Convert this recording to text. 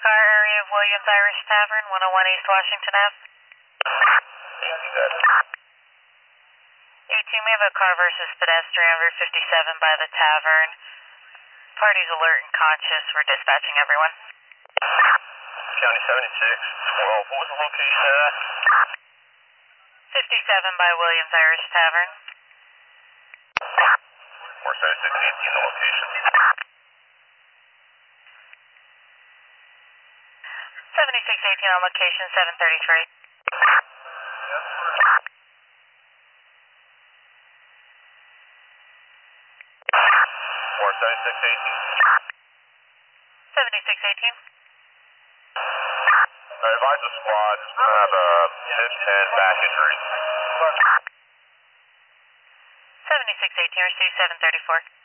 car area of Williams Irish Tavern, 101 East Washington Ave. Yeah, you got it. 18, we have a car versus pedestrian on Route 57 by the tavern. Party's alert and conscious. We're dispatching everyone. County 76, 12. What was the location of that? 57 by Williams Irish Tavern. Or 7618, the location. 7618 on location, 733. Or 7618. 7618. Advise the squad, I have a hip and back injury. 7618, receive 734.